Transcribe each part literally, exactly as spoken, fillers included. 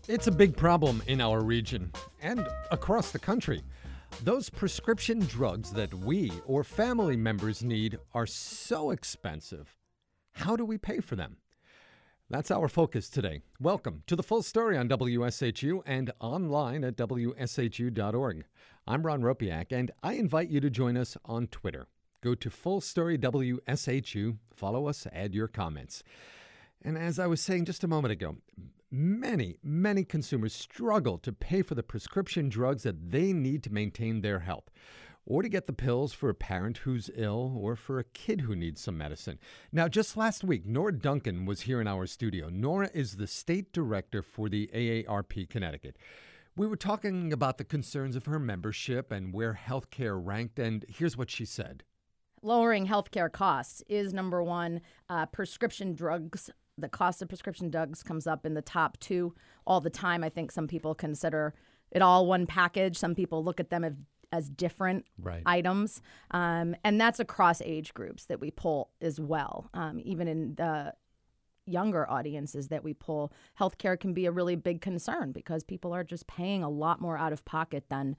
It's a big problem in our region and across the country. Those prescription drugs that we or family members need are so expensive. How do we pay for them? That's our focus today. Welcome to The Full Story on W S H U and online at W S H U dot org. I'm Ron Ropiak, and I invite you to join us on Twitter. Go to Full Story W S H U, follow us, add your comments. And as I was saying just a moment ago, many, many consumers struggle to pay for the prescription drugs that they need to maintain their health, or to get the pills for a parent who's ill, or for a kid who needs some medicine. Now, just last week, Nora Duncan was here in our studio. Nora is the state director for the A A R P Connecticut. We were talking about the concerns of her membership and where healthcare ranked, and here's what she said. Lowering healthcare costs is number one. Uh, prescription drugs, the cost of prescription drugs comes up in the top two all the time. I think some people consider it all one package. Some people look at them as, as different right. items. Um, and that's across age groups that we pull as well. Um, even in the younger audiences that we pull, healthcare can be a really big concern because people are just paying a lot more out of pocket than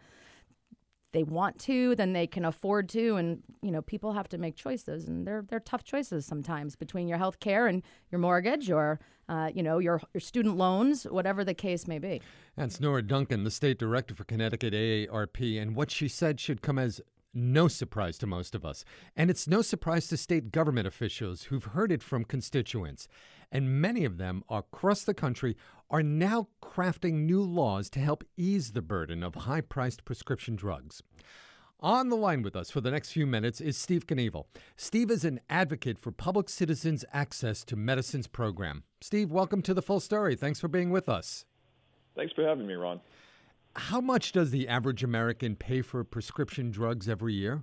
they want to, than they can afford to. And, you know, people have to make choices, and they're they're tough choices sometimes between your health care and your mortgage or, uh, you know, your, your student loans, whatever the case may be. That's Nora Duncan, the state director for Connecticut A A R P, and what she said should come as no surprise to most of us. And it's no surprise to state government officials who've heard it from constituents. And many of them across the country are now crafting new laws to help ease the burden of high-priced prescription drugs. On the line with us for the next few minutes is Steve Knievel. Steve is an advocate for Public Citizens Access to Medicines program. Steve, welcome to The Full Story. Thanks for being with us. Thanks for having me, Ron. How much does the average American pay for prescription drugs every year?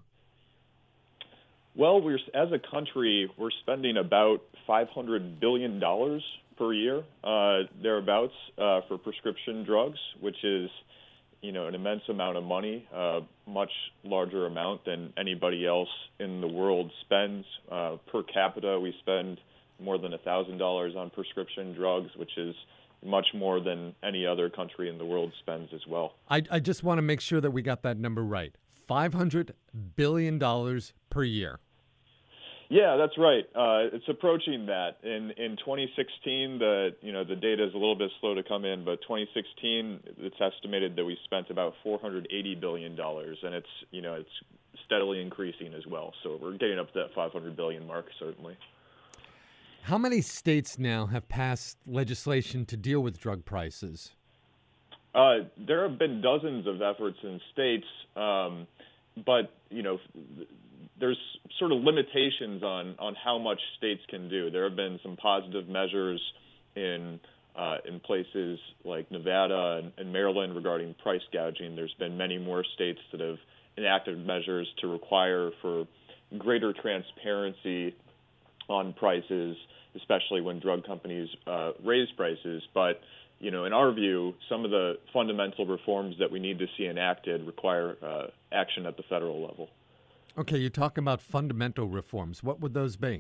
Well, we're as a country, we're spending about five hundred billion dollars per year, uh, thereabouts, uh, for prescription drugs, which is, you know, an immense amount of money, a uh, much larger amount than anybody else in the world spends. Uh, per capita, we spend more than one thousand dollars on prescription drugs, which is much more than any other country in the world spends as well. I, I just want to make sure that we got that number right. five hundred billion dollars per year. Yeah, that's right. Uh, it's approaching that. In in twenty sixteen, the you know the data is a little bit slow to come in, but twenty sixteen, it's estimated that we spent about four hundred eighty billion dollars, and it's you know it's steadily increasing as well. So we're getting up to that five hundred billion mark, certainly. How many states now have passed legislation to deal with drug prices? Uh, there have been dozens of efforts in states, um, but you know. There's sort of limitations on, on how much states can do. There have been some positive measures in uh, in places like Nevada and, and Maryland regarding price gouging. There's been many more states that have enacted measures to require for greater transparency on prices, especially when drug companies uh, raise prices. But you know, in our view, some of the fundamental reforms that we need to see enacted require uh, action at the federal level. Okay, you're talking about fundamental reforms. What would those be?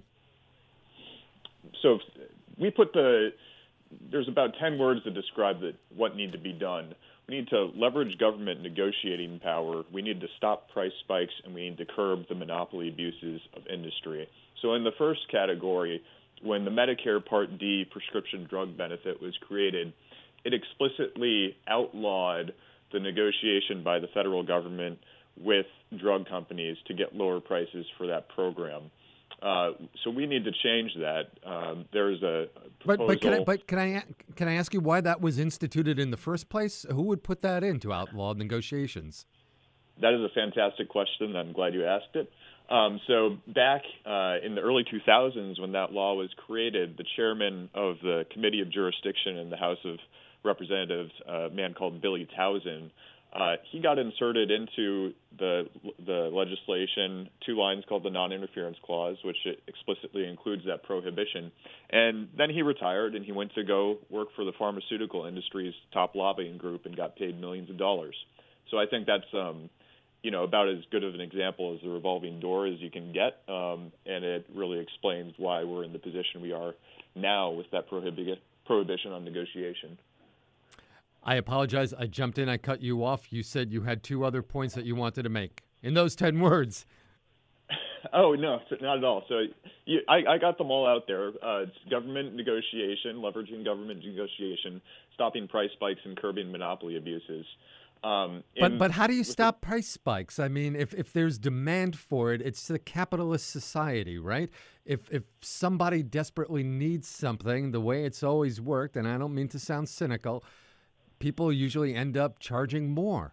So we put the, there's about ten words that describe the, what need to be done. We need to leverage government negotiating power. We need to stop price spikes, and we need to curb the monopoly abuses of industry. So in the first category, when the Medicare Part D prescription drug benefit was created, it explicitly outlawed the negotiation by the federal government with drug companies to get lower prices for that program. Uh, so we need to change that. Um, there's a proposal. But, but, can I, but can I can I ask you why that was instituted in the first place? Who would put that in to outlaw negotiations? That is a fantastic question. I'm glad you asked it. Um, so back uh, in the early two thousands, when that law was created, the chairman of the Committee of Jurisdiction in the House of Representatives, a man called Billy Tauzin, Uh, he got inserted into the the legislation two lines called the non-interference clause, which explicitly includes that prohibition. And then he retired, and he went to go work for the pharmaceutical industry's top lobbying group and got paid millions of dollars. So I think that's um, you know about as good of an example as the revolving door as you can get, um, and it really explains why we're in the position we are now with that prohibi- prohibition on negotiation. I apologize. I jumped in. I cut you off. You said you had two other points that you wanted to make in those ten words. Oh, no, not at all. So you, I, I got them all out there. Uh, it's government negotiation, leveraging government negotiation, stopping price spikes, and curbing monopoly abuses. Um, but in, but how do you stop the, price spikes? I mean, if, if there's demand for it, it's a capitalist society, right? If if somebody desperately needs something, the way it's always worked, and I don't mean to sound cynical, people usually end up charging more.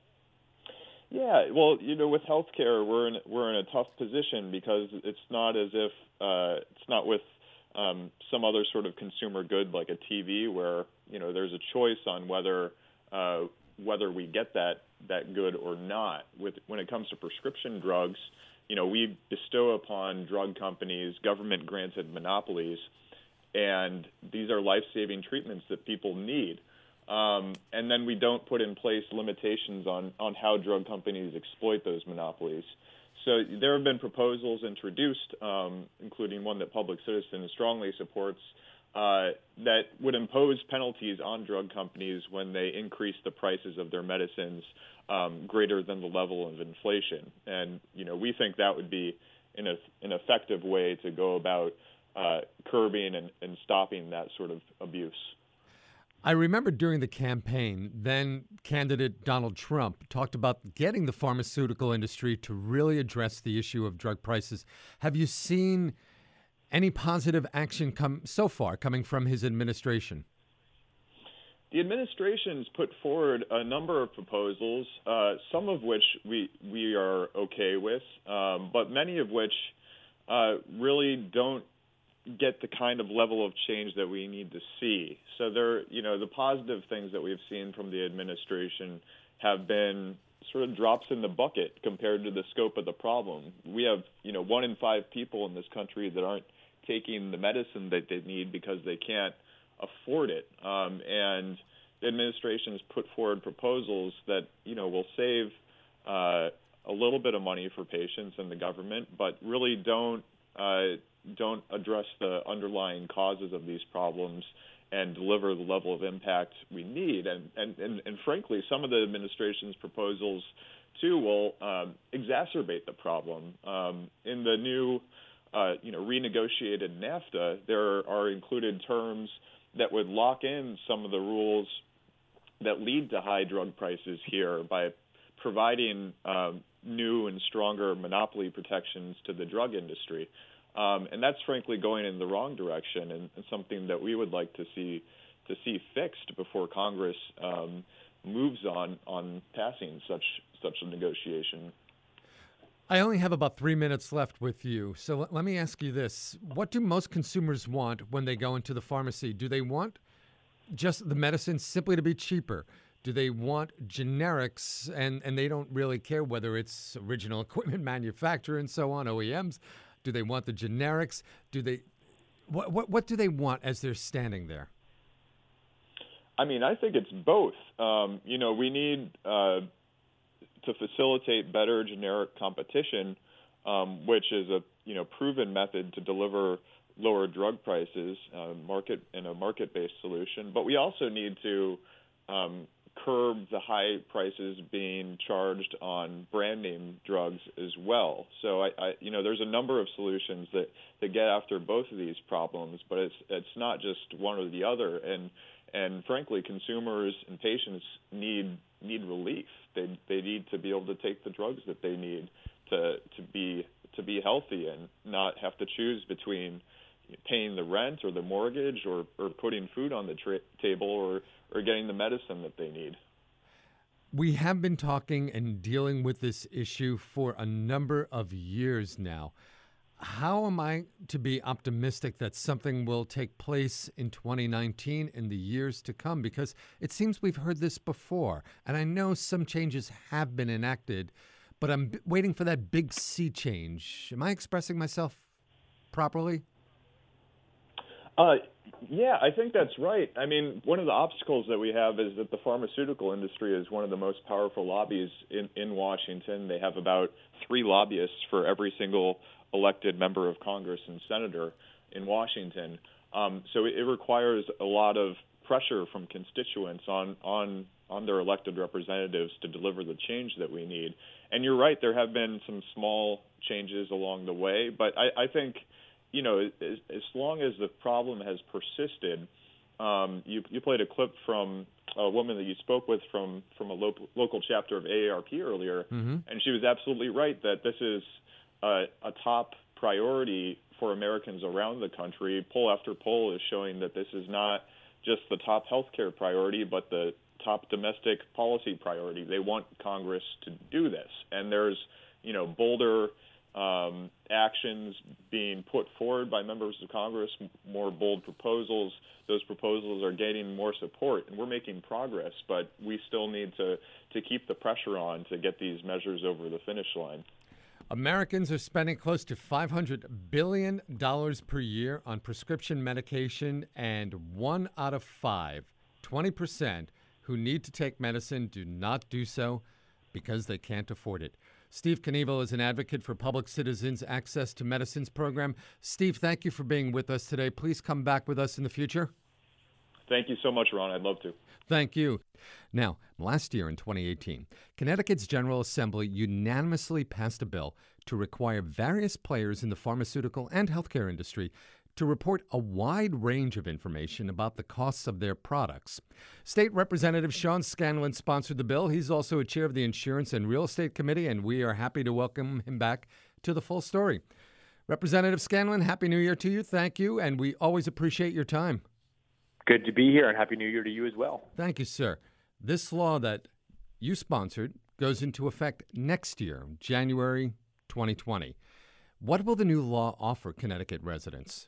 Yeah, well, you know, with healthcare, we're in we're in a tough position because it's not as if uh, it's not with um, some other sort of consumer good like a T V where you know there's a choice on whether uh, whether we get that that good or not. With when it comes to prescription drugs, you know, we bestow upon drug companies government-granted monopolies, and these are life-saving treatments that people need. Um, and then we don't put in place limitations on, on how drug companies exploit those monopolies. So there have been proposals introduced, um, including one that Public Citizen strongly supports, uh, that would impose penalties on drug companies when they increase the prices of their medicines um, greater than the level of inflation. And, you know, we think that would be an, an effective way to go about uh, curbing and, and stopping that sort of abuse. I remember during the campaign, then candidate Donald Trump talked about getting the pharmaceutical industry to really address the issue of drug prices. Have you seen any positive action come so far coming from his administration? The administration's put forward a number of proposals, uh, some of which we we are okay with, um, but many of which uh, really don't get the kind of level of change that we need to see. So there, you know, the positive things that we've seen from the administration have been sort of drops in the bucket compared to the scope of the problem. We have, you know, one in five people in this country that aren't taking the medicine that they need because they can't afford it. Um, and the administration has put forward proposals that, you know, will save uh, a little bit of money for patients and the government, but really don't uh, don't address the underlying causes of these problems and deliver the level of impact we need. And, and, and, and frankly, some of the administration's proposals, too, will um, exacerbate the problem. Um, in the new, uh, you know, renegotiated NAFTA, there are included terms that would lock in some of the rules that lead to high drug prices here by providing um, new and stronger monopoly protections to the drug industry. Um, and that's frankly going in the wrong direction, and, and something that we would like to see to see fixed before Congress um, moves on on passing such such a negotiation. I only have about three minutes left with you, so let, let me ask you this: what do most consumers want when they go into the pharmacy? Do they want just the medicine simply to be cheaper? Do they want generics, and, and they don't really care whether it's original equipment manufacturer and so on, O E Ms? Do they want the generics? Do they what what what do they want as they're standing there? I mean, I think it's both. Um, you know, we need uh, to facilitate better generic competition, um, which is a you know proven method to deliver lower drug prices, uh, market in a market-based solution. But we also need to um, curb the high prices being charged on brand name drugs as well. So I, I, you know, there's a number of solutions that, that get after both of these problems, but it's it's not just one or the other. And and frankly, consumers and patients need need relief. They they need to be able to take the drugs that they need to to be to be healthy and not have to choose between paying the rent or the mortgage or, or putting food on the tra- table or, or getting the medicine that they need. We have been talking and dealing with this issue for a number of years now. How am I to be optimistic that something will take place in twenty nineteen in the years to come? Because it seems we've heard this before, and I know some changes have been enacted, but I'm b- waiting for that big sea change. Am I expressing myself properly? Uh, yeah, I think that's right. I mean, one of the obstacles that we have is that the pharmaceutical industry is one of the most powerful lobbies in, in Washington. They have about three lobbyists for every single elected member of Congress and senator in Washington. Um, so it, it requires a lot of pressure from constituents on on on their elected representatives to deliver the change that we need. And you're right, there have been some small changes along the way, but I, I think, you know, as, as long as the problem has persisted, um, you, you played a clip from a woman that you spoke with from, from a local, local chapter of A A R P earlier, mm-hmm. and she was absolutely right that this is a, a top priority for Americans around the country. Poll after poll is showing that this is not just the top healthcare priority, but the top domestic policy priority. They want Congress to do this, and there's, you know, bolder um, actions being put forward by members of Congress, more bold proposals. Those proposals are gaining more support, and we're making progress, but we still need to, to keep the pressure on to get these measures over the finish line. Americans are spending close to five hundred billion dollars per year on prescription medication, and one out of five, twenty percent, who need to take medicine do not do so because they can't afford it. Steve Knievel is an advocate for Public Citizens Access to Medicines program. Steve, thank you for being with us today. Please come back with us in the future. Thank you so much, Ron. I'd love to. Thank you. Now, last year in twenty eighteen, Connecticut's General Assembly unanimously passed a bill to require various players in the pharmaceutical and healthcare industry to report a wide range of information about the costs of their products. State Representative Sean Scanlon sponsored the bill. He's also a chair of the Insurance and Real Estate Committee, and we are happy to welcome him back to The Full Story. Representative Scanlon, Happy New Year to you. Thank you, and we always appreciate your time. Good to be here, and Happy New Year to you as well. Thank you, sir. This law that you sponsored goes into effect next year, January twenty twenty. What will the new law offer Connecticut residents?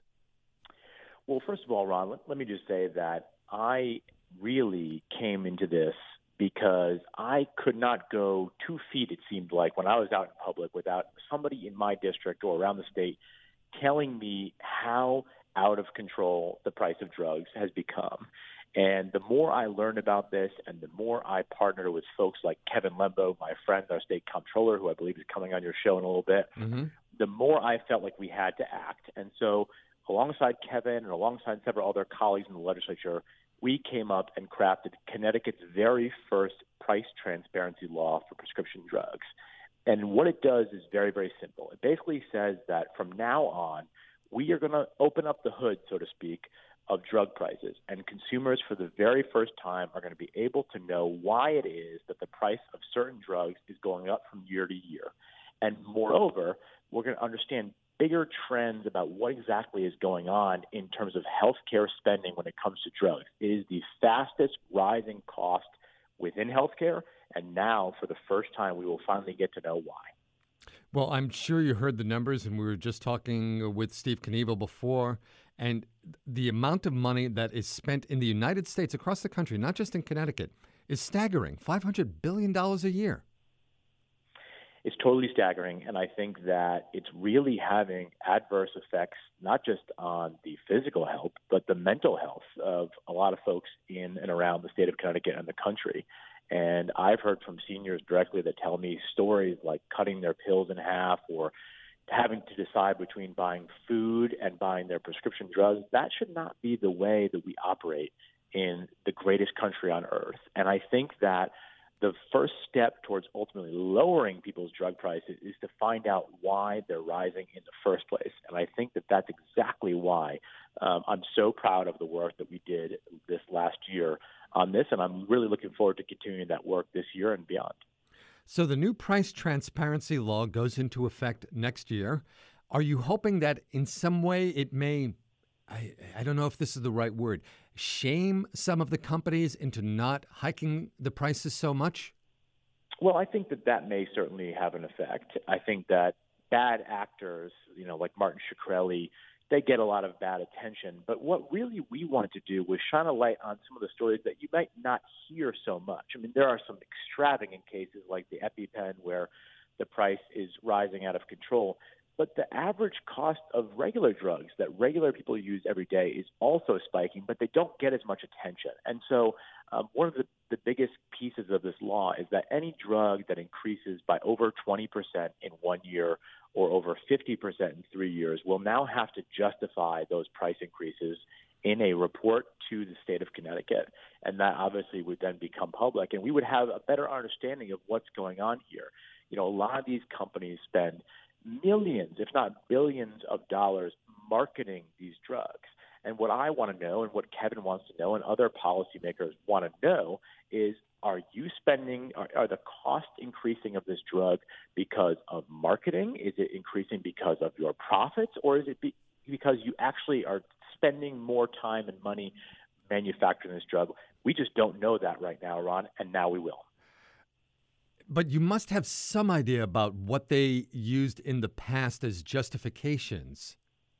Well, first of all, Ron, let, let me just say that I really came into this because I could not go two feet, it seemed like, when I was out in public without somebody in my district or around the state telling me how out of control the price of drugs has become. And the more I learned about this and the more I partnered with folks like Kevin Lembo, my friend, our state comptroller, who I believe is coming on your show in a little bit, mm-hmm. the more I felt like we had to act. And so alongside Kevin and alongside several other colleagues in the legislature, we came up and crafted Connecticut's very first price transparency law for prescription drugs. And what it does is very, very simple. It basically says that from now on, we are going to open up the hood, so to speak, of drug prices. And consumers, for the very first time, are going to be able to know why it is that the price of certain drugs is going up from year to year. And moreover, we're going to understand bigger trends about what exactly is going on in terms of healthcare spending when it comes to drugs. It is the fastest rising cost within healthcare, and now, for the first time, we will finally get to know why. Well, I'm sure you heard the numbers, and we were just talking with Steve Knievel before, and the amount of money that is spent in the United States across the country, not just in Connecticut, is staggering, five hundred billion dollars a year. It's totally staggering, and I think that it's really having adverse effects, not just on the physical health, but the mental health of a lot of folks in and around the state of Connecticut and the country. And I've heard from seniors directly that tell me stories like cutting their pills in half or having to decide between buying food and buying their prescription drugs. That should not be the way that we operate in the greatest country on earth. And I think that the first step towards ultimately lowering people's drug prices is to find out why they're rising in the first place. And I think that that's exactly why um, I'm so proud of the work that we did this last year on this, and I'm really looking forward to continuing that work this year and beyond. So the new price transparency law goes into effect next year. Are you hoping that in some way it may, I, I don't know if this is the right word, shame some of the companies into not hiking the prices so much? Well, I think that that may certainly have an effect. I think that bad actors, you know, like Martin Shkreli, they get a lot of bad attention. But what really we wanted to do was shine a light on some of the stories that you might not hear so much. I mean, there are some extravagant cases like the EpiPen where the price is rising out of control. But the average cost of regular drugs that regular people use every day is also spiking, but they don't get as much attention. And so um, one of the, the biggest pieces of this law is that any drug that increases by over twenty percent in one year or over fifty percent in three years will now have to justify those price increases in a report to the state of Connecticut. And that obviously would then become public, and we would have a better understanding of what's going on here. You know, a lot of these companies spend millions, if not billions of dollars marketing these drugs. And what I want to know, and what Kevin wants to know, and other policymakers want to know is, are you spending, are, are the costs increasing of this drug because of marketing? Is it increasing because of your profits? Or is it be, because you actually are spending more time and money manufacturing this drug? We just don't know that right now, Ron, and now we will. But you must have some idea about what they used in the past as justifications.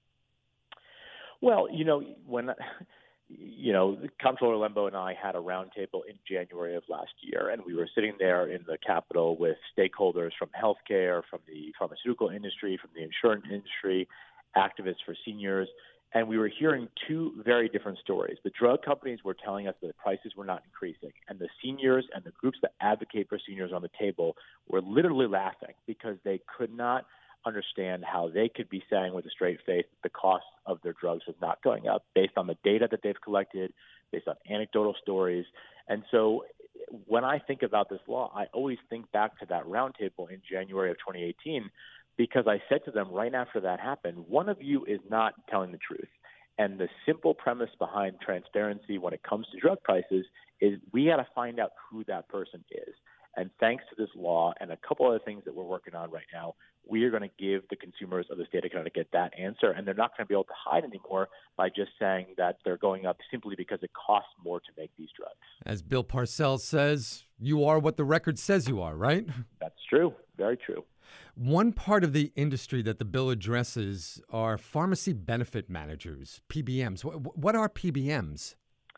Well, you know, when, you know, Comptroller Lembo and I had a roundtable in January of last year, and we were sitting there in the Capitol with stakeholders from healthcare, from the pharmaceutical industry, from the insurance industry, activists for seniors, and we were hearing two very different stories. The drug companies were telling us that the prices were not increasing, and the seniors and the groups that advocate for seniors on the table were literally laughing because they could not understand how they could be saying with a straight face that the cost of their drugs was not going up based on the data that they've collected, based on anecdotal stories. And so when I think about this law, I always think back to that roundtable in January of twenty eighteen, because I said to them right after that happened, one of you is not telling the truth. And the simple premise behind transparency when it comes to drug prices is we got to find out who that person is. And thanks to this law and a couple other things that we're working on right now, we are going to give the consumers of the state of Connecticut that answer. And they're not going to be able to hide anymore by just saying that they're going up simply because it costs more to make these drugs. As Bill Parcells says, you are what the record says you are, right? That's true. Very true. One part of the industry that the bill addresses are pharmacy benefit managers, P B Ms. What are P B Ms?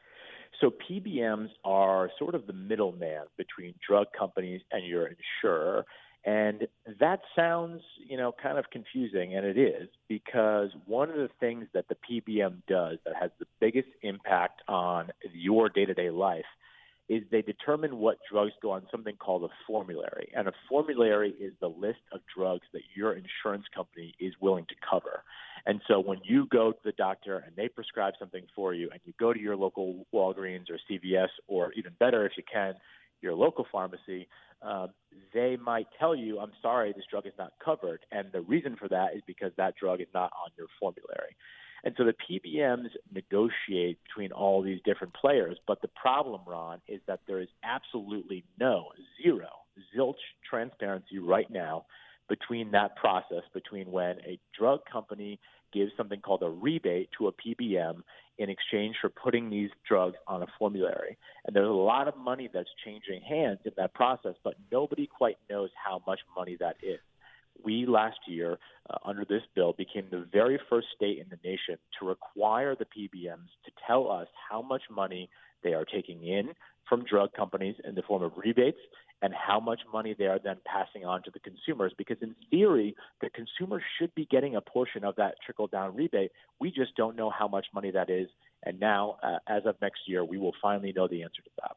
So P B Ms are sort of the middleman between drug companies and your insurer. And that sounds, you know, kind of confusing, and it is, because one of the things that the P B M does that has the biggest impact on your day-to-day life is they determine what drugs go on something called a formulary. And a formulary is the list of drugs that your insurance company is willing to cover. And so when you go to the doctor and they prescribe something for you, and you go to your local Walgreens or C V S, or even better if you can, your local pharmacy, um, they might tell you, I'm sorry, this drug is not covered. And the reason for that is because that drug is not on your formulary. And so the P B Ms negotiate between all these different players. But the problem, Ron, is that there is absolutely no, zero, zilch transparency right now between that process, between when a drug company gives something called a rebate to a P B M in exchange for putting these drugs on a formulary. And there's a lot of money that's changing hands in that process, but nobody quite knows how much money that is. We last year, uh, under this bill, became the very first state in the nation to require the P B Ms to tell us how much money they are taking in from drug companies in the form of rebates and how much money they are then passing on to the consumers. Because in theory, the consumer should be getting a portion of that trickle-down rebate. We just don't know how much money that is. And now, uh, as of next year, we will finally know the answer to that.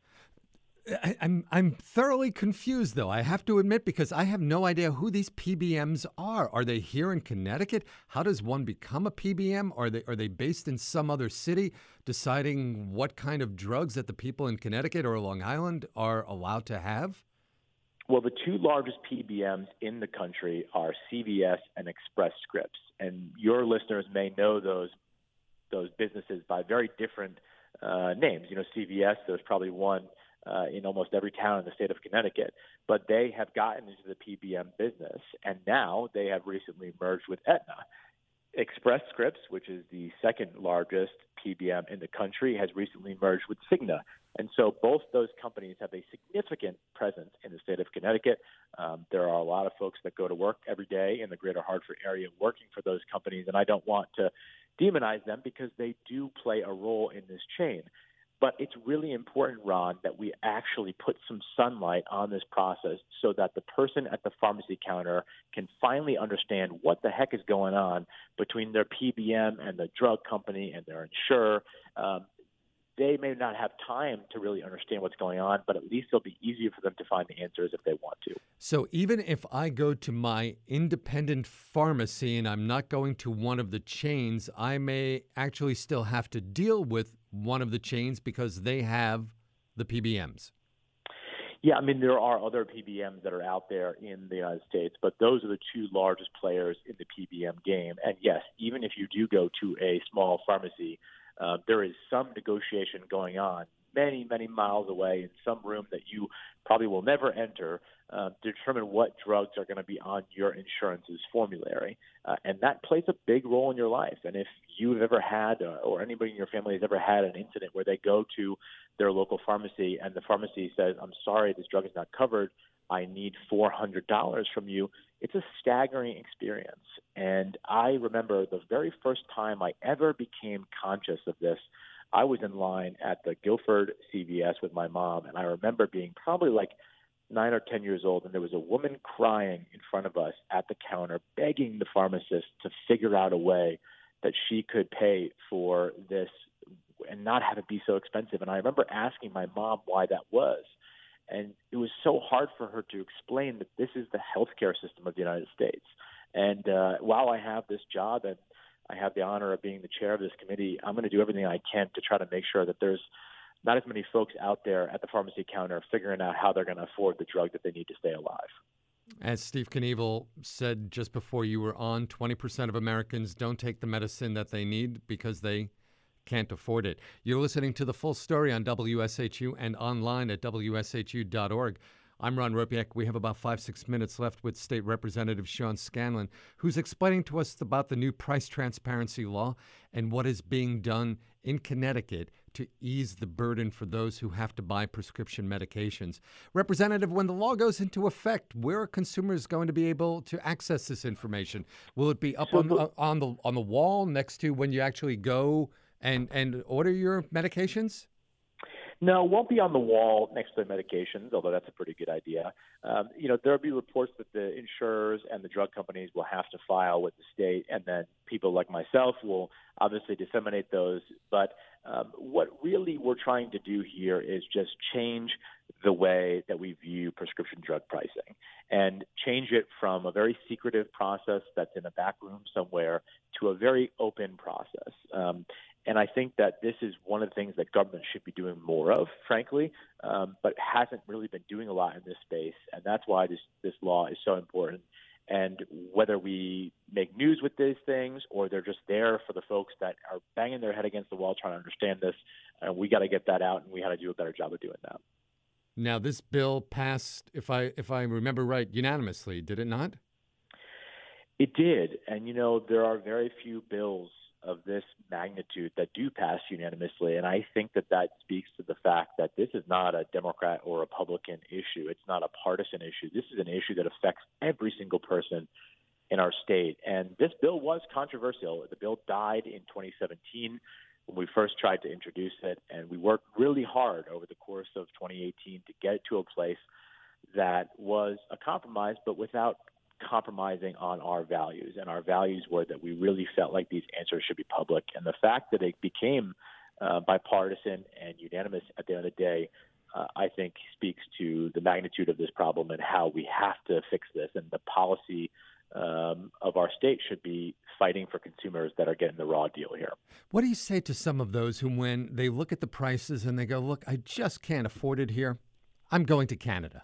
I, I'm I'm thoroughly confused, though, I have to admit, because I have no idea who these P B Ms are. Are they here in Connecticut? How does one become a P B M? Are they are they based in some other city, deciding what kind of drugs that the people in Connecticut or Long Island are allowed to have? Well, the two largest P B Ms in the country are C V S and Express Scripts, and your listeners may know those those businesses by very different uh, names. You know, C V S, there's probably one Uh, in almost every town in the state of Connecticut, but they have gotten into the P B M business, and now they have recently merged with Aetna. Express Scripts, which is the second largest P B M in the country, has recently merged with Cigna. And so both those companies have a significant presence in the state of Connecticut. Um, there are a lot of folks that go to work every day in the greater Hartford area working for those companies, and I don't want to demonize them because they do play a role in this chain. But it's really important, Ron, that we actually put some sunlight on this process so that the person at the pharmacy counter can finally understand what the heck is going on between their P B M and the drug company and their insurer. Um, they may not have time to really understand what's going on, but at least it'll be easier for them to find the answers if they want to. So even if I go to my independent pharmacy and I'm not going to one of the chains, I may actually still have to deal with one of the chains because they have the P B Ms. Yeah, I mean, there are other P B Ms that are out there in the United States, but those are the two largest players in the P B M game. And yes, even if you do go to a small pharmacy, uh, there is some negotiation going on many, many miles away in some room that you probably will never enter uh, to determine what drugs are going to be on your insurance's formulary. Uh, and that plays a big role in your life. And if you've ever had, uh, or anybody in your family has ever had an incident where they go to their local pharmacy and the pharmacy says, I'm sorry, this drug is not covered, I need four hundred dollars from you, it's a staggering experience. And I remember the very first time I ever became conscious of this, I was in line at the Guilford C V S with my mom, and I remember being probably like nine or ten years old, and there was a woman crying in front of us at the counter, begging the pharmacist to figure out a way that she could pay for this and not have it be so expensive. And I remember asking my mom why that was. And it was so hard for her to explain that this is the healthcare system of the United States. And uh, while I have this job and I have the honor of being the chair of this committee, I'm going to do everything I can to try to make sure that there's not as many folks out there at the pharmacy counter figuring out how they're going to afford the drug that they need to stay alive. As Steve Knievel said just before you were on, twenty percent of Americans don't take the medicine that they need because they can't afford it. You're listening to The Full Story on W S H U and online at W S H U dot org. I'm Ron Ropiak. We have about five, six minutes left with State Representative Sean Scanlon, who's explaining to us about the new price transparency law and what is being done in Connecticut to ease the burden for those who have to buy prescription medications. Representative, when the law goes into effect, where are consumers going to be able to access this information? Will it be up on, uh, on the on the wall next to when you actually go and, and order your medications? No, it won't be on the wall next to the medications, although that's a pretty good idea. Um, you know, there'll be reports that the insurers and the drug companies will have to file with the state, and then people like myself will obviously disseminate those. But um, what really we're trying to do here is just change the way that we view prescription drug pricing and change it from a very secretive process that's in a back room somewhere to a very open process. Um, And I think that this is one of the things that government should be doing more of, frankly, um, but hasn't really been doing a lot in this space. And that's why this, this law is so important. And whether we make news with these things or they're just there for the folks that are banging their head against the wall trying to understand this, uh, we got to get that out, and we got to do a better job of doing that. Now, this bill passed, if I if I remember right, unanimously, did it not? It did. And, you know, there are very few bills of this magnitude that do pass unanimously. And I think that that speaks to the fact that this is not a Democrat or Republican issue. It's not a partisan issue. This is an issue that affects every single person in our state. And this bill was controversial. The bill died in twenty seventeen when we first tried to introduce it. And we worked really hard over the course of twenty eighteen to get it to a place that was a compromise, but without compromising on our values. And our values were that we really felt like these answers should be public. And the fact that it became uh, bipartisan and unanimous at the end of the day, uh, I think speaks to the magnitude of this problem and how we have to fix this. And the policy um, of our state should be fighting for consumers that are getting the raw deal here. What do you say to some of those who, when they look at the prices and they go, look, I just can't afford it here, I'm going to Canada?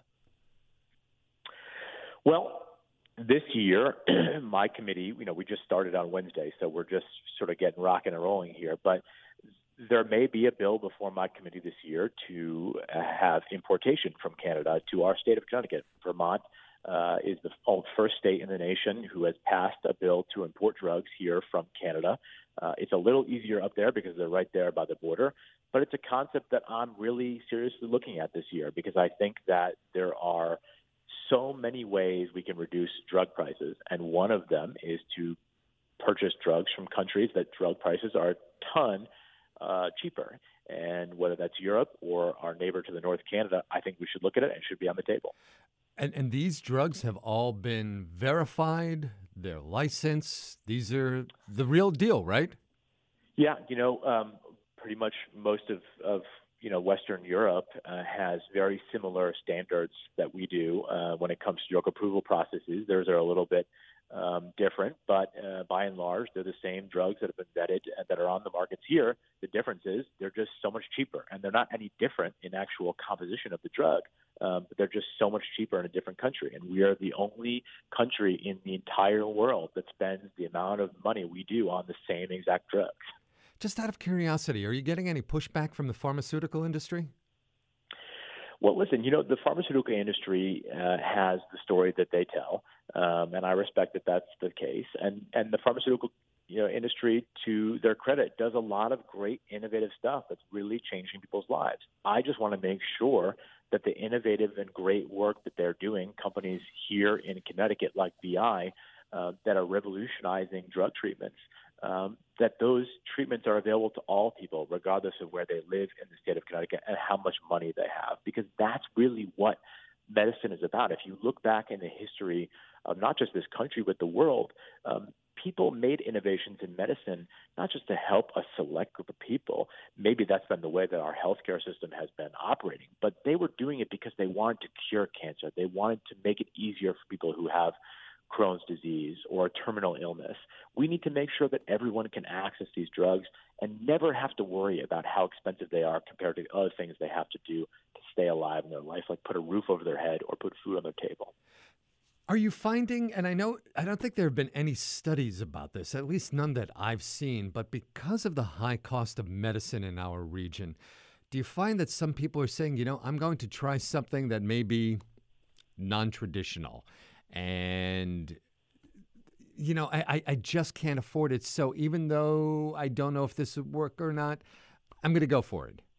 Well, this year, my committee, you know, we just started on Wednesday, so we're just sort of getting rocking and rolling here. But there may be a bill before my committee this year to have importation from Canada to our state of Connecticut. Vermont uh, is the first state in the nation who has passed a bill to import drugs here from Canada. Uh, it's a little easier up there because they're right there by the border. But it's a concept that I'm really seriously looking at this year because I think that there are so many ways we can reduce drug prices, and one of them is to purchase drugs from countries that drug prices are a ton uh, cheaper. And whether that's Europe or our neighbor to the north, Canada, I think we should look at it and it should be on the table. And, and these drugs have all been verified, they're licensed, these are the real deal, right? Yeah, you know, um, pretty much most of, of you know, Western Europe uh, has very similar standards that we do uh, when it comes to drug approval processes. Theirs are a little bit um, different, but uh, by and large, they're the same drugs that have been vetted and that are on the markets here. The difference is they're just so much cheaper, and they're not any different in actual composition of the drug, um, but they're just so much cheaper in a different country. And we are the only country in the entire world that spends the amount of money we do on the same exact drugs. Just out of curiosity, are you getting any pushback from the pharmaceutical industry? Well, listen, you know, the pharmaceutical industry uh, has the story that they tell, um, and I respect that that's the case. And and the pharmaceutical you know, industry, to their credit, does a lot of great innovative stuff that's really changing people's lives. I just want to make sure that the innovative and great work that they're doing, companies here in Connecticut like B I, uh, that are revolutionizing drug treatments, Um, that those treatments are available to all people, regardless of where they live in the state of Connecticut and how much money they have, because that's really what medicine is about. If you look back in the history of not just this country, but the world, um, people made innovations in medicine, not just to help a select group of people. Maybe that's been the way that our healthcare system has been operating, but they were doing it because they wanted to cure cancer. They wanted to make it easier for people who have Crohn's disease or a terminal illness. We need to make sure that everyone can access these drugs and never have to worry about how expensive they are compared to other things they have to do to stay alive in their life, like put a roof over their head or put food on their table. Are you finding, and I know, I don't think there have been any studies about this, at least none that I've seen, but because of the high cost of medicine in our region, do you find that some people are saying, you know, I'm going to try something that may be non-traditional? And, you know, I, I just can't afford it. So even though I don't know if this would work or not, I'm going to go for it.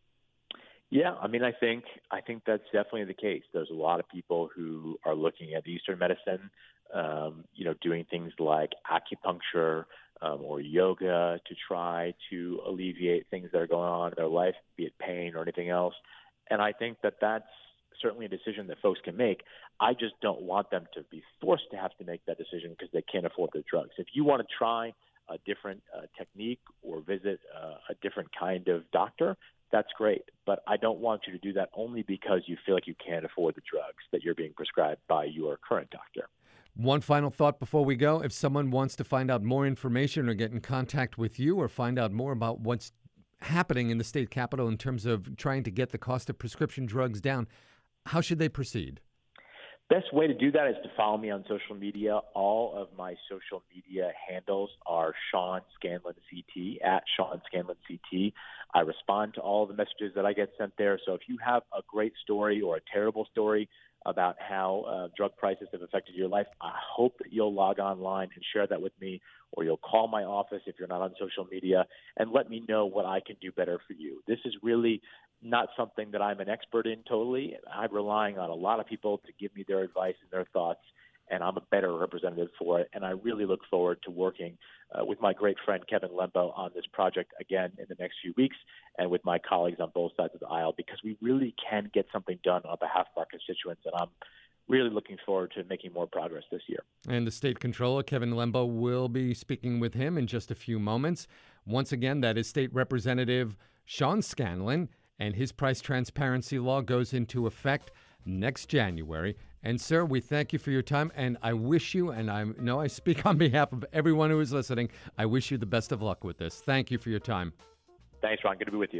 Yeah, I mean, I think I think that's definitely the case. There's a lot of people who are looking at Eastern medicine, um, you know, doing things like acupuncture um, or yoga to try to alleviate things that are going on in their life, be it pain or anything else. And I think that that's certainly a decision that folks can make. I just don't want them to be forced to have to make that decision because they can't afford the drugs. If you want to try a different uh, technique or visit uh, a different kind of doctor, that's great. But I don't want you to do that only because you feel like you can't afford the drugs that you're being prescribed by your current doctor. One final thought before we go. If someone wants to find out more information or get in contact with you or find out more about what's happening in the state capitol in terms of trying to get the cost of prescription drugs down, how should they proceed? Best way to do that is to follow me on social media. All of my social media handles are Sean Scanlon C T, at Sean Scanlon C T. I respond to all the messages that I get sent there. So if you have a great story or a terrible story about how uh, drug prices have affected your life, I hope that you'll log online and share that with me, or you'll call my office if you're not on social media and let me know what I can do better for you. This is really not something that I'm an expert in totally. I'm relying on a lot of people to give me their advice and their thoughts, and I'm a better representative for it. And I really look forward to working uh, with my great friend Kevin Lembo on this project again in the next few weeks, and with my colleagues on both sides of the aisle, because we really can get something done on behalf of our constituents, and I'm really looking forward to making more progress this year. And the state controller, Kevin Lembo, will be speaking with him in just a few moments. Once again, that is State Representative Sean Scanlon, and his price transparency law goes into effect next January. And, sir, we thank you for your time, and I wish you, and I know I speak on behalf of everyone who is listening, I wish you the best of luck with this. Thank you for your time. Thanks, Ron. Good to be with you.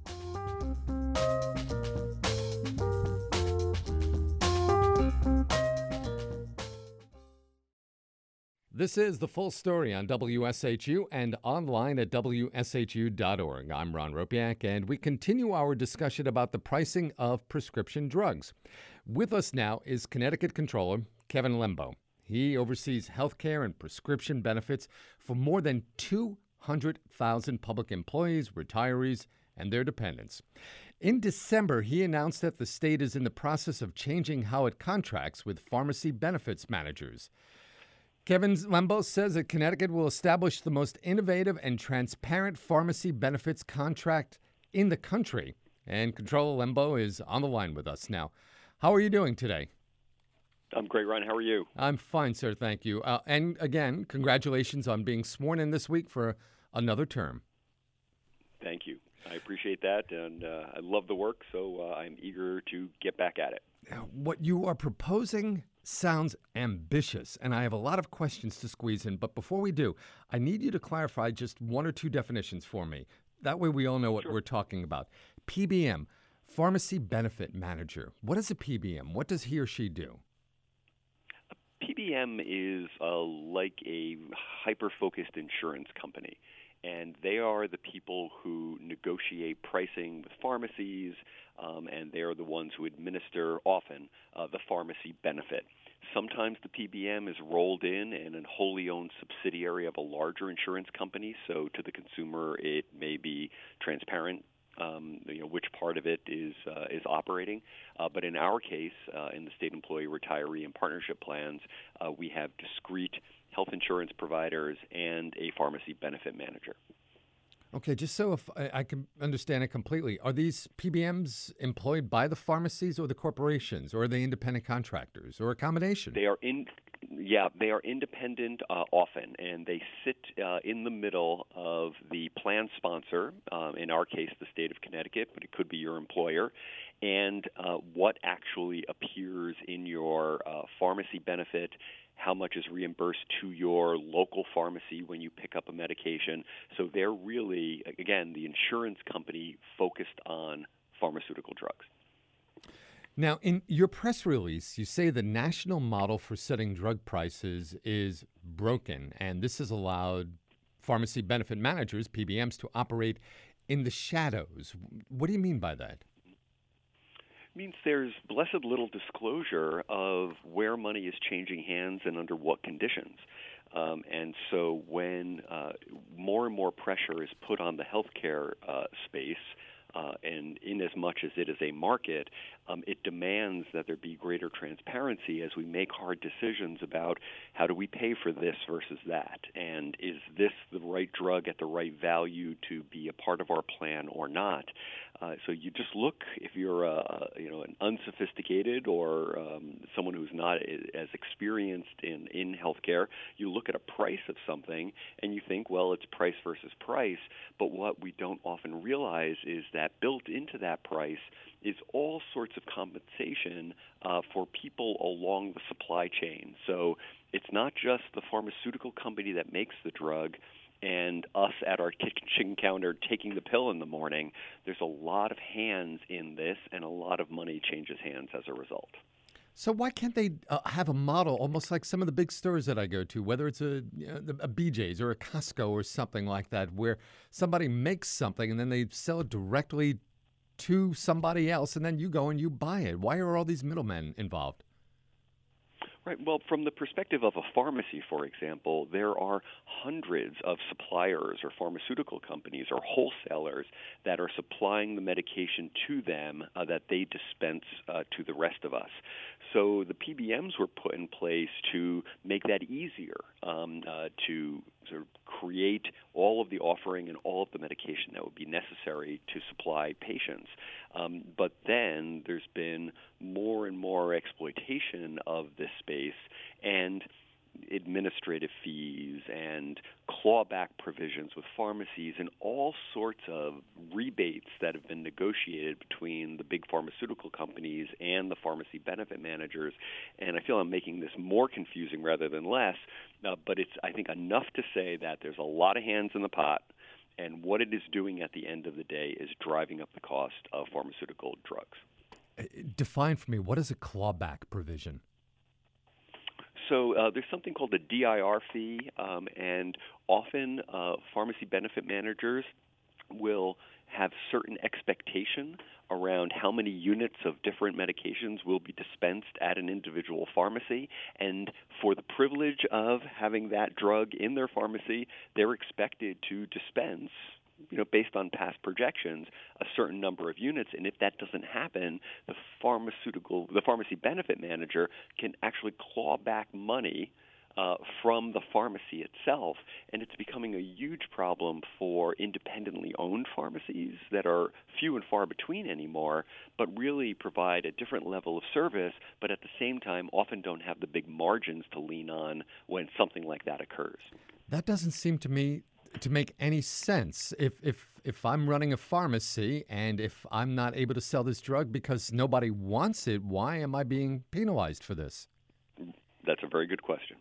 This is The Full Story on W S H U and online at W S H U dot org. I'm Ron Ropiak, and we continue our discussion about the pricing of prescription drugs. With us now is Connecticut Controller Kevin Lembo. He oversees health care and prescription benefits for more than two hundred thousand public employees, retirees, and their dependents. In December, he announced that the state is in the process of changing how it contracts with pharmacy benefits managers. Kevin Lembo says that Connecticut will establish the most innovative and transparent pharmacy benefits contract in the country. And Controller Lembo is on the line with us now. How are you doing today? I'm great, Ron. How are you? I'm fine, sir. Thank you. Uh, and again, congratulations on being sworn in this week for another term. Thank you. I appreciate that, and uh, I love the work, so uh, I'm eager to get back at it. Now, what you are proposing sounds ambitious, and I have a lot of questions to squeeze in. But before we do, I need you to clarify just one or two definitions for me. That way we all know what Sure. we're talking about. P B M, Pharmacy Benefit Manager. What is a P B M? What does he or she do? P B M is uh, like a hyper-focused insurance company, and they are the people who negotiate pricing with pharmacies, um, and they are the ones who administer, often, uh, the pharmacy benefit. Sometimes the P B M is rolled in in a wholly owned subsidiary of a larger insurance company, so to the consumer it may be transparent. Um, you know, which part of it is uh, is operating. Uh, but in our case, uh, in the state employee, retiree, and partnership plans, uh, we have discrete health insurance providers and a pharmacy benefit manager. Okay, just so if I, I can understand it completely, are these P B Ms employed by the pharmacies or the corporations, or are they independent contractors, or a combination? They are in, yeah, they are independent uh, often, and they sit uh, in the middle of the plan sponsor, um, in our case, the state of Connecticut, but it could be your employer, and uh, what actually appears in your uh, pharmacy benefit, how much is reimbursed to your local pharmacy when you pick up a medication. So they're really, again, the insurance company focused on pharmaceutical drugs. Now, in your press release, you say the national model for setting drug prices is broken, and this has allowed pharmacy benefit managers, P B Ms, to operate in the shadows. What do you mean by that? Means there's blessed little disclosure of where money is changing hands and under what conditions. Um, and so when uh, more and more pressure is put on the healthcare uh, space, uh, and in as much as it is a market, um, it demands that there be greater transparency as we make hard decisions about how do we pay for this versus that, and is this the right drug at the right value to be a part of our plan or not. Uh, so you just look, if you're uh, you know an unsophisticated or um, someone who's not as experienced in, in healthcare, you look at a price of something and you think, well, it's price versus price. But what we don't often realize is that built into that price is all sorts of compensation uh, for people along the supply chain. So it's not just the pharmaceutical company that makes the drug and us at our kitchen counter taking the pill in the morning. There's a lot of hands in this, and a lot of money changes hands as a result. So why can't they uh, have a model almost like some of the big stores that I go to, whether it's a, you know, a B J's or a Costco or something like that, where somebody makes something and then they sell it directly to somebody else, and then you go and you buy it? Why are all these middlemen involved? Right. Well, from the perspective of a pharmacy, for example, there are hundreds of suppliers or pharmaceutical companies or wholesalers that are supplying the medication to them uh, that they dispense uh, to the rest of us. So the P B Ms were put in place to make that easier, um, uh, to sort of create all of the offering and all of the medication that would be necessary to supply patients. Um, but then there's been more and more exploitation of this space and administrative fees and clawback provisions with pharmacies and all sorts of rebates that have been negotiated between the big pharmaceutical companies and the pharmacy benefit managers. And I feel I'm making this more confusing rather than less, uh, but it's, I think, enough to say that there's a lot of hands in the pot, and what it is doing at the end of the day is driving up the cost of pharmaceutical drugs. Define for me, what is a clawback provision? So uh, there's something called the D I R fee, um, and often uh, pharmacy benefit managers will have certain expectation around how many units of different medications will be dispensed at an individual pharmacy. And for the privilege of having that drug in their pharmacy, they're expected to dispense, you know, based on past projections, a certain number of units. And if that doesn't happen, the pharmaceutical, the pharmacy benefit manager can actually claw back money uh, from the pharmacy itself. And it's becoming a huge problem for independently owned pharmacies that are few and far between anymore, but really provide a different level of service, but at the same time often don't have the big margins to lean on when something like that occurs. That doesn't seem to me to make any sense. If if if I'm running a pharmacy and if I'm not able to sell this drug because nobody wants it, why am I being penalized for this? That's a very good question.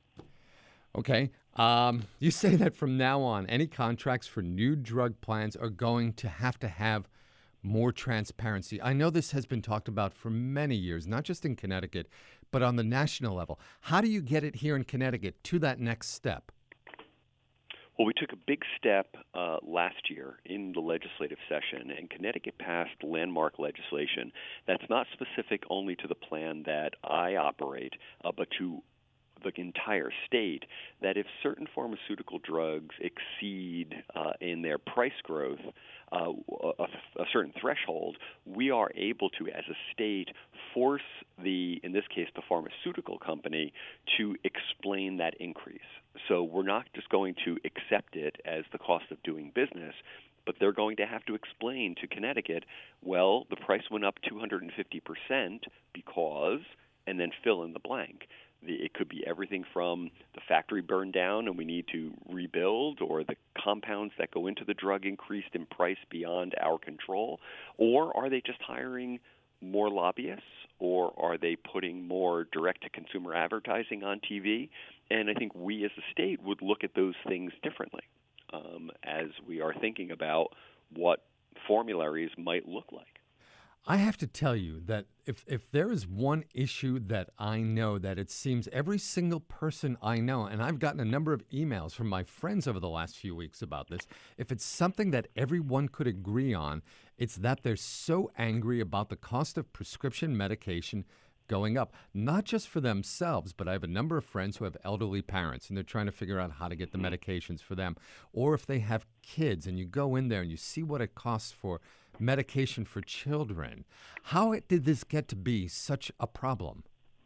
Okay. Um, you say that from now on, any contracts for new drug plans are going to have to have more transparency. I know this has been talked about for many years, not just in Connecticut, but on the national level. How do you get it here in Connecticut to that next step? Well, we took a big step uh, last year in the legislative session, and Connecticut passed landmark legislation that's not specific only to the plan that I operate, uh, but to the entire state, that if certain pharmaceutical drugs exceed uh, in their price growth uh, a, a certain threshold, we are able to, as a state, force the, in this case, the pharmaceutical company to explain that increase. So we're not just going to accept it as the cost of doing business, but they're going to have to explain to Connecticut, well, the price went up two hundred fifty percent because, and then fill in the blank. It could be everything from the factory burned down and we need to rebuild, or the compounds that go into the drug increased in price beyond our control, or are they just hiring more lobbyists, or are they putting more direct-to-consumer advertising on T V? And I think we as a state would look at those things differently um, as we are thinking about what formularies might look like. I have to tell you that if, if there is one issue that I know that it seems every single person I know, and I've gotten a number of emails from my friends over the last few weeks about this, if it's something that everyone could agree on, it's that they're so angry about the cost of prescription medication going up, not just for themselves, but I have a number of friends who have elderly parents and they're trying to figure out how to get the medications for them. Or if they have kids and you go in there and you see what it costs for medication for children. How did this get to be such a problem?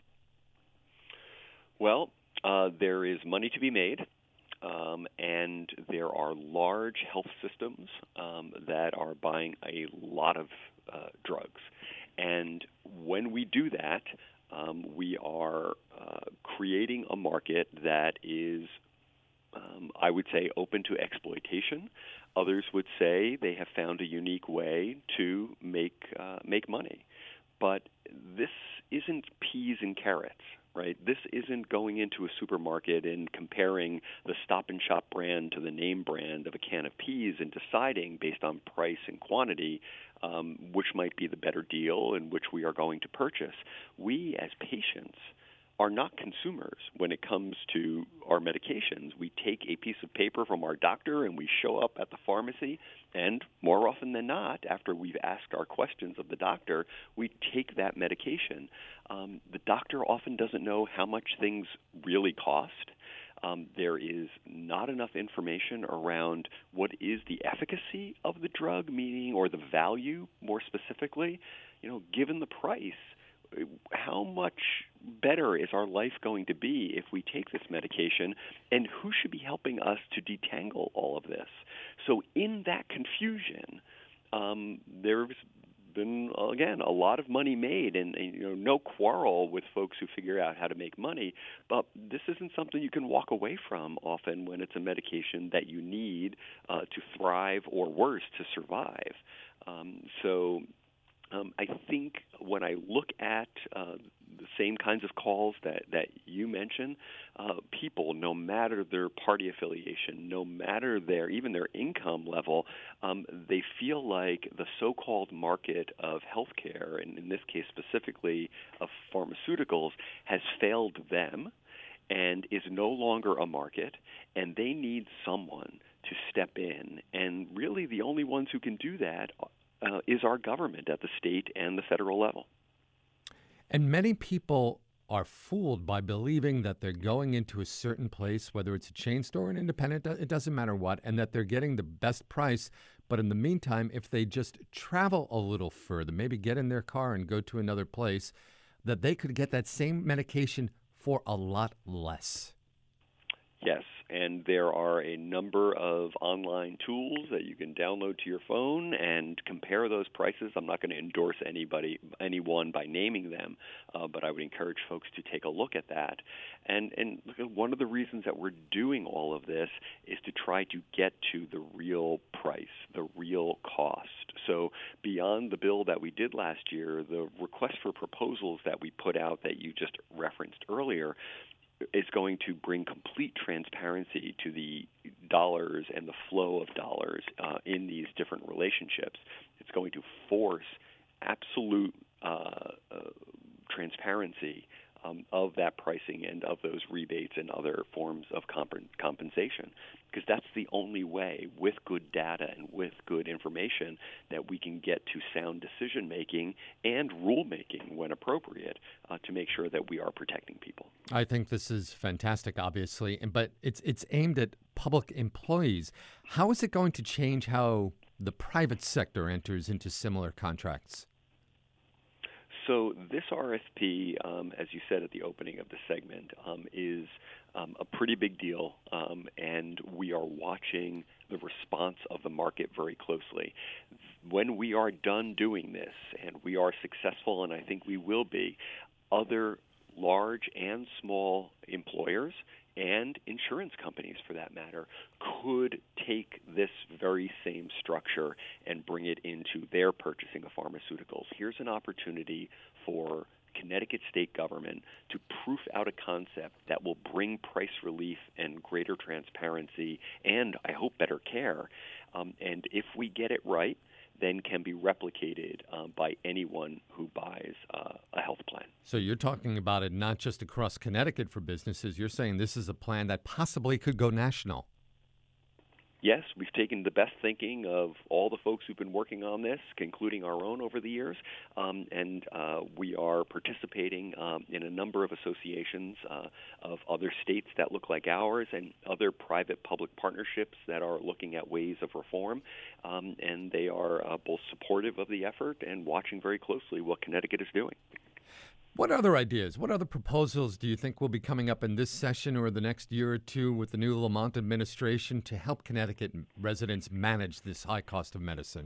Well, uh, there is money to be made, um, and there are large health systems um, that are buying a lot of uh, drugs. And when we do that, um, we are uh, creating a market that is, um, I would say, open to exploitation. Others would say they have found a unique way to make uh, make money. But this isn't peas and carrots, right? This isn't going into a supermarket and comparing the Stop and Shop brand to the name brand of a can of peas and deciding based on price and quantity um, which might be the better deal and which we are going to purchase. We, as patients, are not consumers when it comes to our medications. We take a piece of paper from our doctor and we show up at the pharmacy, and more often than not, after we've asked our questions of the doctor, we take that medication. Um, the doctor often doesn't know how much things really cost. Um, there is not enough information around what is the efficacy of the drug, meaning, or the value more specifically. You know, given the price, how much better is our life going to be if we take this medication, and who should be helping us to detangle all of this? So in that confusion, um, there's been, again, a lot of money made, and, and you know, no quarrel with folks who figure out how to make money, but this isn't something you can walk away from often when it's a medication that you need uh, to thrive or, worse, to survive. Um, so Um, I think when I look at uh, the same kinds of calls that, that you mentioned, uh, people, no matter their party affiliation, no matter their even their income level, um, they feel like the so-called market of healthcare, and in this case specifically of pharmaceuticals, has failed them and is no longer a market, and they need someone to step in. And really the only ones who can do that Uh, is our government at the state and the federal level. And many people are fooled by believing that they're going into a certain place, whether it's a chain store or an independent, it doesn't matter what, and that they're getting the best price. But in the meantime, if they just travel a little further, maybe get in their car and go to another place, that they could get that same medication for a lot less. Yes, And there are a number of online tools that you can download to your phone and compare those prices. I'm not going to endorse anybody, anyone by naming them, uh, but I would encourage folks to take a look at that. And, and one of the reasons that we're doing all of this is to try to get to the real price, the real cost. So beyond the bill that we did last year, the request for proposals that we put out that you just referenced earlier is going to bring complete transparency to the dollars and the flow of dollars uh, in these different relationships. It's going to force absolute uh, uh, transparency um, of that pricing and of those rebates and other forms of comp- compensation, because that's the only way, with good data and with good information, that we can get to sound decision-making and rule-making when appropriate uh, to make sure that we are protecting people. I think this is fantastic, obviously, but it's it's aimed at public employees. How is it going to change how the private sector enters into similar contracts? So this R F P, um, as you said at the opening of the segment, um, is um, a pretty big deal, um, and we are watching the response of the market very closely. When we are done doing this, and we are successful, and I think we will be, other large and small employers and insurance companies, for that matter, could take this very same structure and bring it into their purchasing of pharmaceuticals. Here's an opportunity for Connecticut state government to proof out a concept that will bring price relief and greater transparency and, I hope, better care. Um, and if we get it right, then can be replicated um, by anyone who buys uh, a health plan. So you're talking about it not just across Connecticut for businesses. You're saying this is a plan that possibly could go national. Yes, we've taken the best thinking of all the folks who've been working on this, including our own over the years, um, and uh, we are participating um, in a number of associations uh, of other states that look like ours and other private-public partnerships that are looking at ways of reform, um, and they are uh, both supportive of the effort and watching very closely what Connecticut is doing. What other ideas, what other proposals do you think will be coming up in this session or the next year or two with the new Lamont administration to help Connecticut residents manage this high cost of medicine?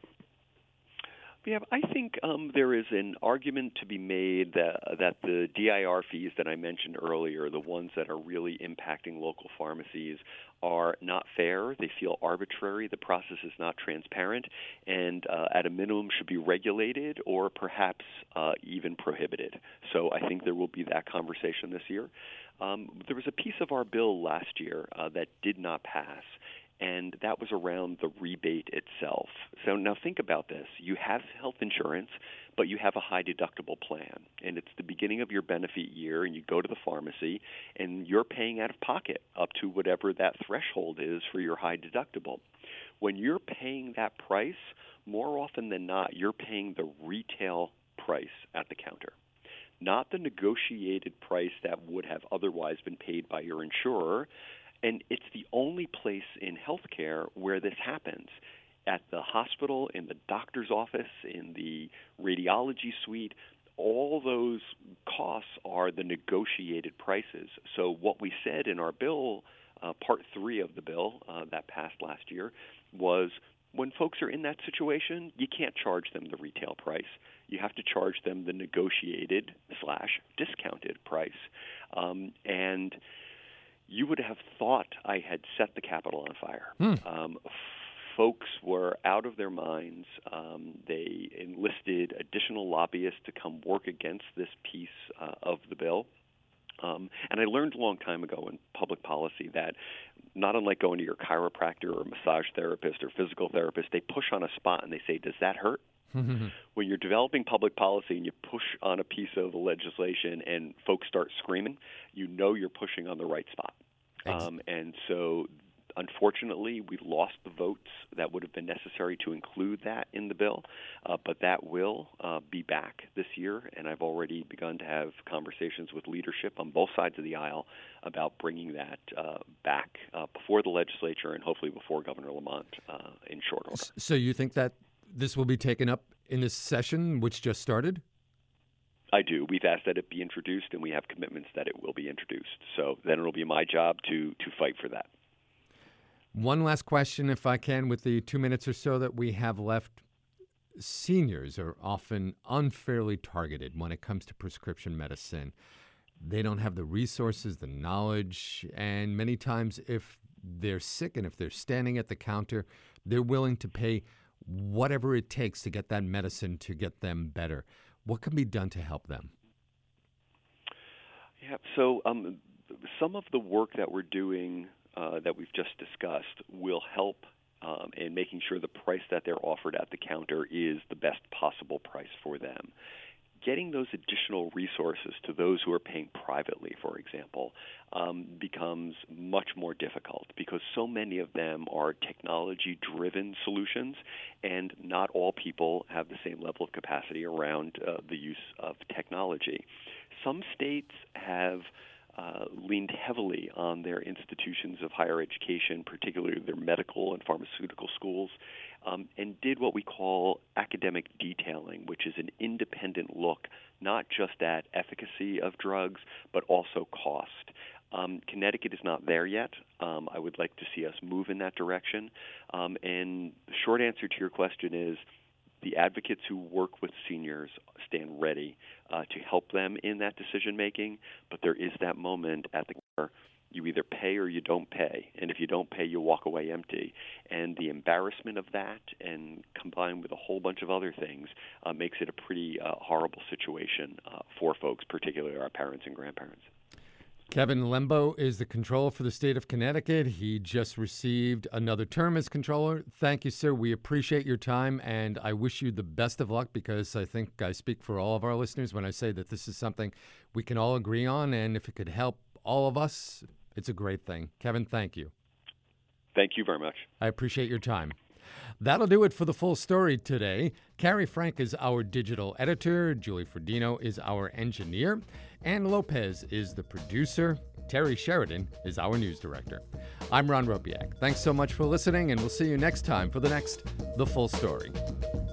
Yeah, I think um, there is an argument to be made that that the D I R fees that I mentioned earlier, the ones that are really impacting local pharmacies, are not fair. They feel arbitrary. The process is not transparent, and uh, at a minimum should be regulated or perhaps uh, even prohibited. So I think there will be that conversation this year. Um, there was a piece of our bill last year uh, that did not pass, and that was around the rebate itself. So now think about this. You have health insurance, but you have a high deductible plan, and it's the beginning of your benefit year, and you go to the pharmacy, and you're paying out of pocket up to whatever that threshold is for your high deductible. When you're paying that price, more often than not, you're paying the retail price at the counter, not the negotiated price that would have otherwise been paid by your insurer. And it's the only place in healthcare where this happens. At the hospital, in the doctor's office, in the radiology suite, all those costs are the negotiated prices. So what we said in our bill, uh, part three of the bill uh, that passed last year, was when folks are in that situation, you can't charge them the retail price. You have to charge them the negotiated slash discounted price. Um, and you would have thought I had set the Capitol on fire. Hmm. Um, folks were out of their minds. Um, they enlisted additional lobbyists to come work against this piece uh, of the bill. Um, and I learned a long time ago in public policy that not unlike going to your chiropractor or massage therapist or physical therapist, they push on a spot and they say, does that hurt? When you're developing public policy and you push on a piece of legislation and folks start screaming, you know you're pushing on the right spot. Um, and so, unfortunately, we lost the votes that would have been necessary to include that in the bill, uh, but that will uh, be back this year, and I've already begun to have conversations with leadership on both sides of the aisle about bringing that uh, back uh, before the legislature and hopefully before Governor Lamont uh, in short order. So you think that this will be taken up in this session, which just started? I do. We've asked that it be introduced, and we have commitments that it will be introduced. So then it'll be my job to to fight for that. One last question, if I can, with the two minutes or so that we have left. Seniors are often unfairly targeted when it comes to prescription medicine. They don't have the resources, the knowledge, and many times if they're sick and if they're standing at the counter, they're willing to pay whatever it takes to get that medicine to get them better. What can be done to help them? Yeah, so um, some of the work that we're doing uh, that we've just discussed will help um, in making sure the price that they're offered at the counter is the best possible price for them. Getting those additional resources to those who are paying privately, for example, um, becomes much more difficult because so many of them are technology-driven solutions, and not all people have the same level of capacity around uh, the use of technology. Some states have uh, leaned heavily on their institutions of higher education, particularly their medical and pharmaceutical schools, Um, and did what we call academic detailing, which is an independent look not just at efficacy of drugs, but also cost. Um, Connecticut is not there yet. Um, I would like to see us move in that direction. Um, and the short answer to your question is the advocates who work with seniors stand ready uh, to help them in that decision-making, but there is that moment at the counter. You either pay or you don't pay, and if you don't pay, you walk away empty. And the embarrassment of that, and combined with a whole bunch of other things, uh, makes it a pretty uh, horrible situation uh, for folks, particularly our parents and grandparents. Kevin Lembo is the controller for the state of Connecticut. He just received another term as controller. Thank you, sir. We appreciate your time, and I wish you the best of luck because I think I speak for all of our listeners when I say that this is something we can all agree on, and if it could help all of us, it's a great thing. Kevin, thank you. Thank you very much. I appreciate your time. That'll do it for The Full Story today. Carrie Frank is our digital editor. Julie Ferdino is our engineer. Ann Lopez is the producer. Terry Sheridan is our news director. I'm Ron Ropiak. Thanks so much for listening, and we'll see you next time for the next The Full Story.